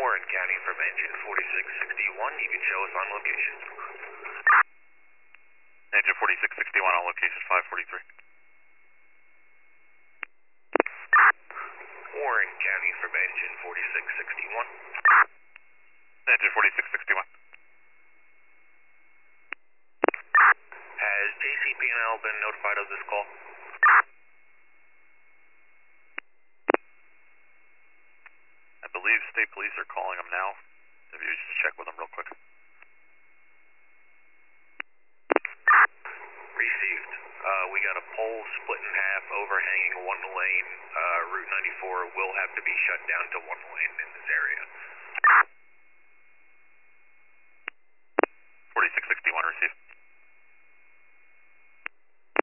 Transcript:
Warren County from engine 4661. You can show us on location. Engine 4661 on location 543. Warren County from engine 4661. Engine 4661. Has JCP&L been notified of this call? I believe state police are calling them now. If you just check with them real quick. Received. We got a pole split in half, overhanging one lane. Route 94 will have to be shut down to one lane.